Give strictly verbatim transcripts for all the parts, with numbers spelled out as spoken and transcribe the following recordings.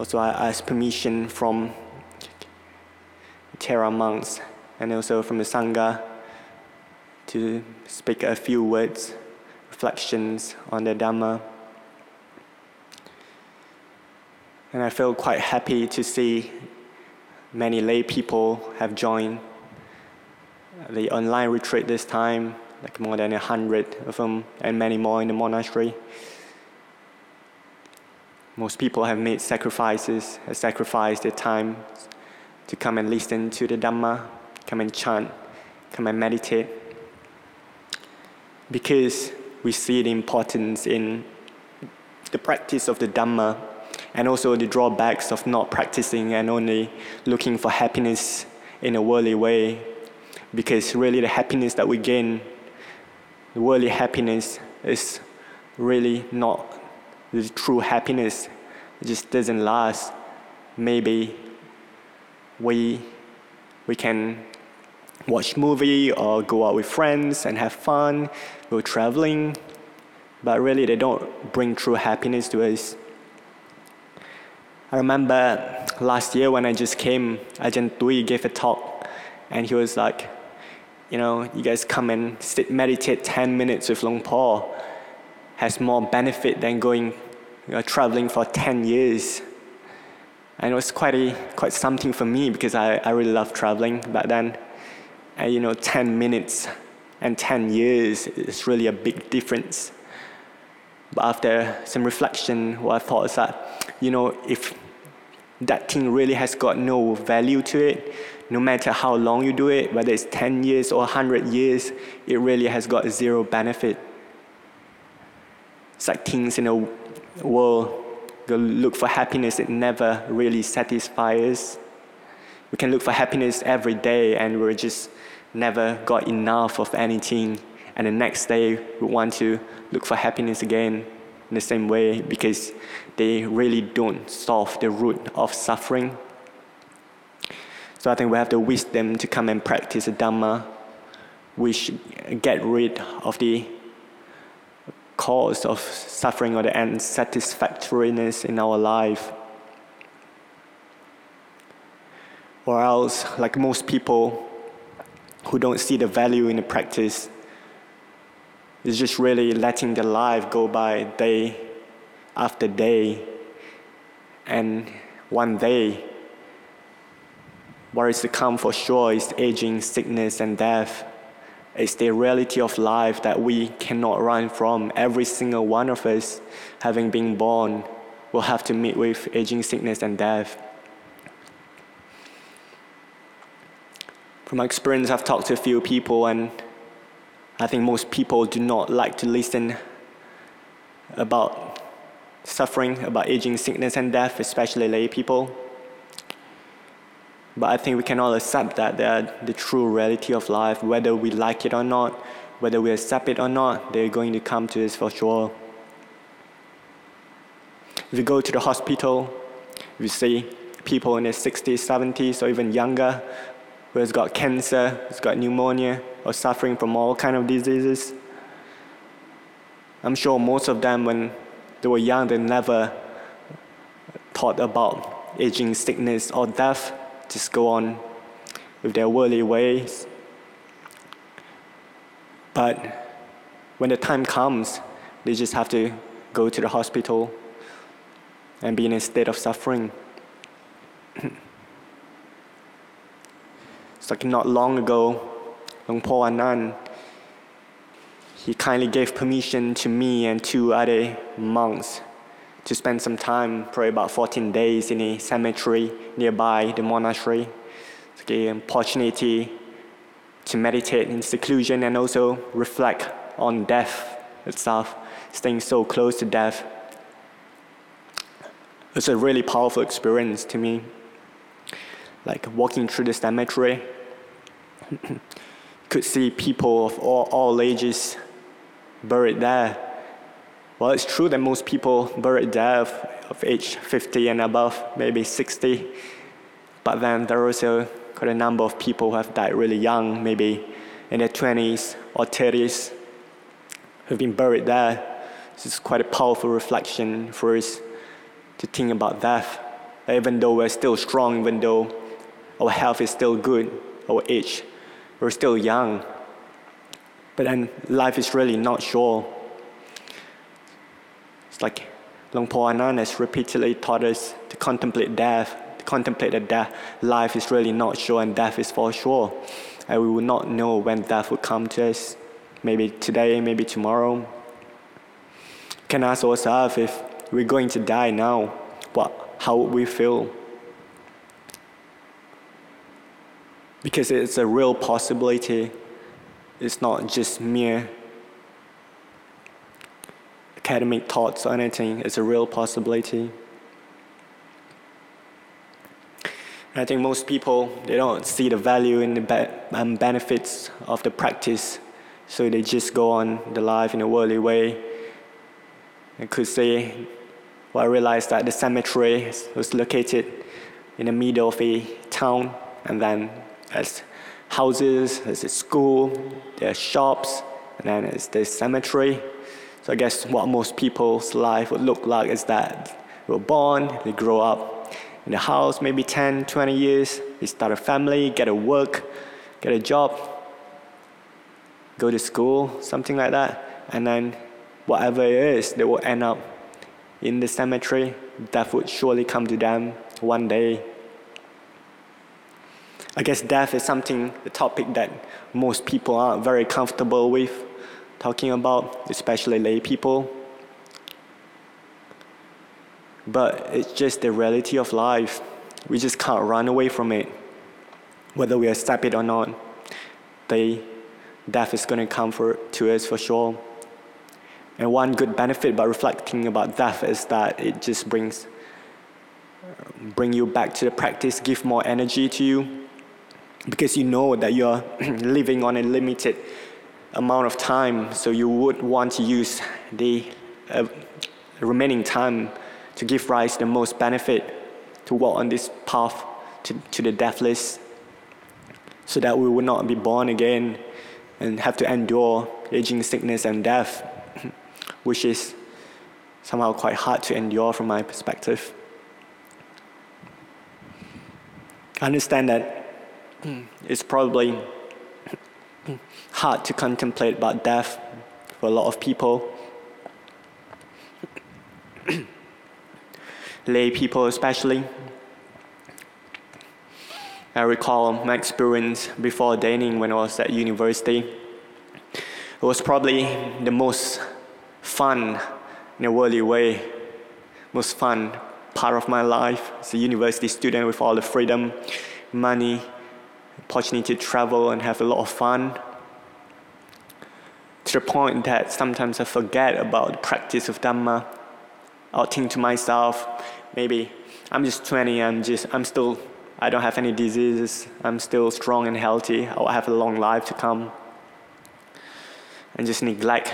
Also, I asked permission from Thera monks and also from the Sangha to speak a few words, reflections on the Dhamma. And I feel quite happy to see many lay people have joined the online retreat this time, like more than a hundred of them, and many more in the monastery. Most people have made sacrifices, have sacrificed their time to come and listen to the Dhamma, come and chant, come and meditate. Because we see the importance in the practice of the Dhamma and also the drawbacks of not practicing and only looking for happiness in a worldly way. Because really the happiness that we gain, the worldly happiness, is really not the true happiness. It just doesn't last. Maybe we we can watch movie or go out with friends and have fun, go traveling, but really they don't bring true happiness to us. I remember last year when I just came, Ajahn Tui gave a talk and he was like, you know, you guys come and sit meditate ten minutes with Luang Por has more benefit than going, you know, traveling for ten years. And it was quite a, quite something for me because I, I really love traveling back then. And you know, ten minutes and ten years is really a big difference. But after some reflection, what I thought is that, you know, if that thing really has got no value to it, no matter how long you do it, whether it's ten years or one hundred years, it really has got zero benefit. It's like things in a world, go look for happiness, it never really satisfies us. We can look for happiness every day and we're just never got enough of anything. And the next day we want to look for happiness again in the same way because they really don't solve the root of suffering. So I think we have the wisdom to come and practice the Dhamma. We should get rid of the cause of suffering or the unsatisfactoriness in our life. Or else, like most people who don't see the value in the practice, is just really letting their life go by day after day. And one day, what is to come for sure is aging, sickness, and death. It's the reality of life that we cannot run from. Every single one of us, having been born, will have to meet with aging, sickness, and death. From my experience, I've talked to a few people, and I think most people do not like to listen about suffering, about aging, sickness, and death, especially lay people. But I think we can all accept that they are the true reality of life, whether we like it or not, whether we accept it or not, they're going to come to us for sure. If you go to the hospital, you see people in their sixties, seventies, or even younger, who has got cancer, who's got pneumonia, or suffering from all kinds of diseases. I'm sure most of them, when they were young, they never thought about aging, sickness, or death. Just go on with their worldly ways. But when the time comes, they just have to go to the hospital and be in a state of suffering. It's like not long ago, Luang Por Anand, he kindly gave permission to me and two other monks to spend some time, probably about fourteen days, in a cemetery nearby the monastery. It's an opportunity to meditate in seclusion and also reflect on death itself, staying so close to death. It's a really powerful experience to me. Like walking through the cemetery, could see people of all, all ages buried there. Well, it's true that most people buried there of, of age fifty and above, maybe sixty. But then there are also quite a number of people who have died really young, maybe in their twenties or thirties, who've been buried there. This is quite a powerful reflection for us to think about death. that even though we're still strong, even though our health is still good, our age, we're still young, but then life is really not sure. It's like Luang Por Anand has repeatedly taught us to contemplate death, to contemplate that death, life is really not sure and death is for sure. And we will not know when death will come to us, maybe today, maybe tomorrow. We can ask ourselves, if we're going to die now, what, how would we feel? Because it's a real possibility. It's not just mere academic thoughts or anything. It's a real possibility. And I think most people, they don't see the value in the be- um, benefits of the practice, so they just go on the life in a worldly way. I could say, well, I realized that the cemetery was located in the middle of a town, and then there's houses, there's a school, there's shops, and then there's the cemetery. So I guess what most people's life would look like is that they were born, they grow up in the house, maybe ten, twenty years, they start a family, get a work, get a job, go to school, something like that, and then whatever it is, they will end up in the cemetery. Death would surely come to them one day. I guess death is something, the topic that most people aren't very comfortable with talking about, especially lay people. But it's just the reality of life. We just can't run away from it. Whether we accept it or not, they, death is going to come for, to us for sure. And one good benefit by reflecting about death is that it just brings bring you back to the practice, give more energy to you, because you know that you're living on a limited amount of time, so you would want to use the uh, remaining time to give rise to the most benefit, to walk on this path to, to the deathless, so that we will not be born again and have to endure aging, sickness, and death, which is somehow quite hard to endure from my perspective. I understand that it's probably hard to contemplate about death for a lot of people. Lay people especially. I recall my experience before ordaining when I was at university. It was probably the most fun, in a worldly way, most fun part of my life as a university student, with all the freedom, money, opportunity to travel and have a lot of fun. To the point that sometimes I forget about the practice of Dhamma. I'll think to myself, maybe I'm just twenty, I'm just, I'm still, I don't have any diseases, I'm still strong and healthy, I'll have a long life to come. And just neglect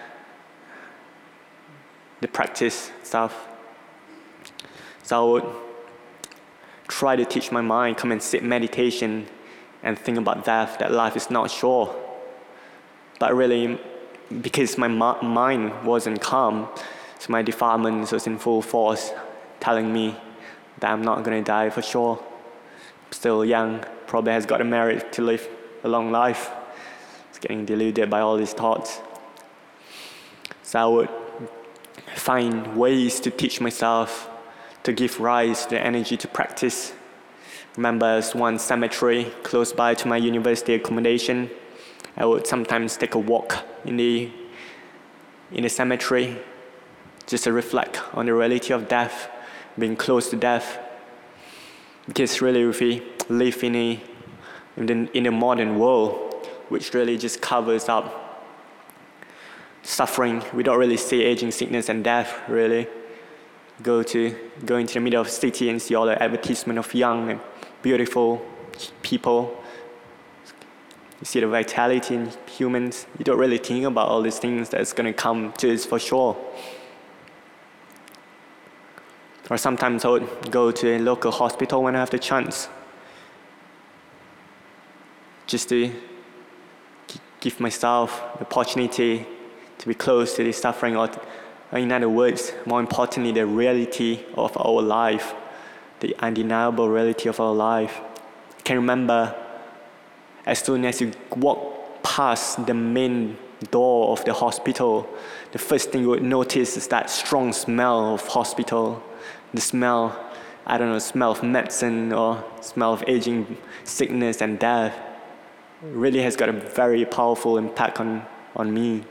the practice stuff. So I would try to teach my mind, come and sit meditation and think about death, that life is not sure. But really, because my ma- mind wasn't calm, so my defilement was in full force, telling me that I'm not going to die for sure. I'm still young, probably has got a merit to live a long life. It's getting deluded by all these thoughts. So I would find ways to teach myself to give rise to the energy to practice. Remember, there's one cemetery close by to my university accommodation. I would sometimes take a walk in the in the cemetery just to reflect on the reality of death, being close to death. Because really, if we live in a in the, in a modern world, which really just covers up suffering, we don't really see aging, sickness, and death. Really, go to go into the middle of the city and see all the advertisement of young and beautiful people. You see the vitality in humans. You don't really think about all these things that's going to come to us for sure. Or sometimes I would go to a local hospital when I have the chance, just to give myself the opportunity to be close to the suffering, or in other words, more importantly, the reality of our life, the undeniable reality of our life. I can remember as soon as you walk past the main door of the hospital, the first thing you would notice is that strong smell of hospital. The smell, I don't know, smell of medicine or smell of aging, sickness and death. It really has got a very powerful impact on, on me.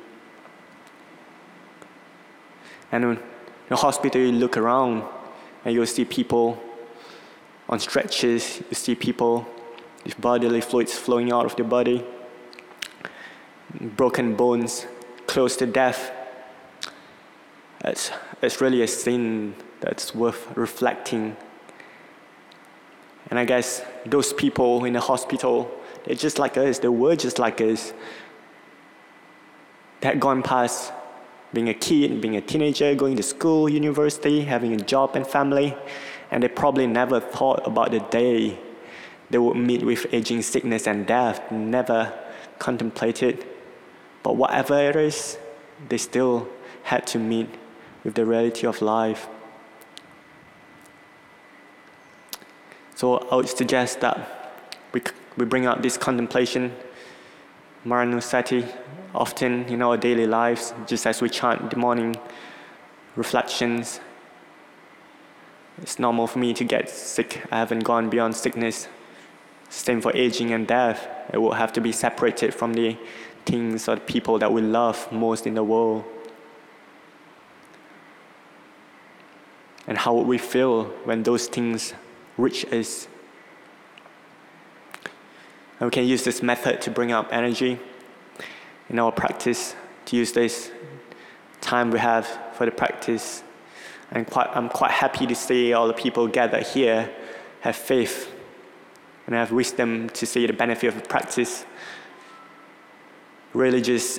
And in the hospital, you look around and you'll see people on stretchers, you see people with bodily fluids flowing out of their body, broken bones, close to death. It's, it's really a scene that's worth reflecting. And I guess those people in the hospital, they're just like us, they were just like us. They had gone past being a kid, being a teenager, going to school, university, having a job and family, and they probably never thought about the day they would meet with aging, sickness and death, never contemplated. But whatever it is, they still had to meet with the reality of life. So I would suggest that we, we bring out this contemplation, Maranusati, often in our daily lives, just as we chant the morning reflections. It's normal for me to get sick. I haven't gone beyond sickness. Same for aging and death. It will have to be separated from the things or the people that we love most in the world. And how would we feel when those things reach us? And we can use this method to bring up energy in our practice, to use this time we have for the practice. And quite, I'm quite happy to see all the people gathered here have faith and have wisdom to see the benefit of the practice. Really just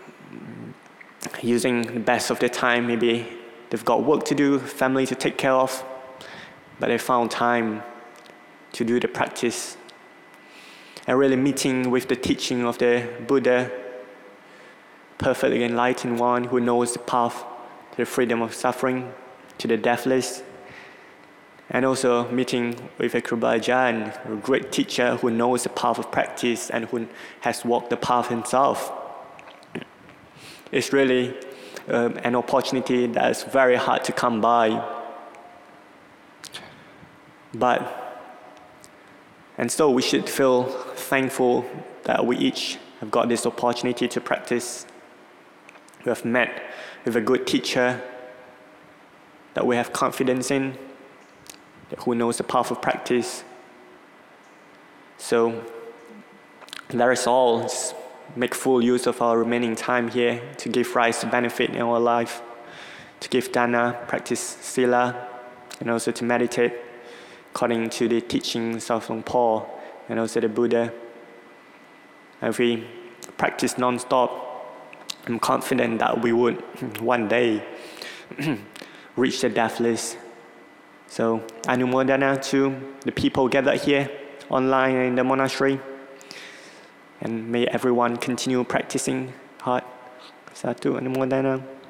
using the best of their time. Maybe they've got work to do, family to take care of, but they found time to do the practice. And really meeting with the teaching of the Buddha, perfectly enlightened one who knows the path to the freedom of suffering, to the deathless. And also meeting with a Kruba Ajahn, a great teacher who knows the path of practice and who has walked the path himself. It's really um, an opportunity that is very hard to come by. But, and so we should feel thankful that we each have got this opportunity to practice. We have met with a good teacher that we have confidence in, who knows the path of practice. So let us all just make full use of our remaining time here to give rise to benefit in our life, to give dana, practice sila, and also to meditate according to the teachings of Luang Por and also the Buddha. And if we practice non-stop, I'm confident that we would one day reach the deathless. So Anumodana to the people gathered here online and in the monastery. And may everyone continue practicing hard. Satu Anumodana.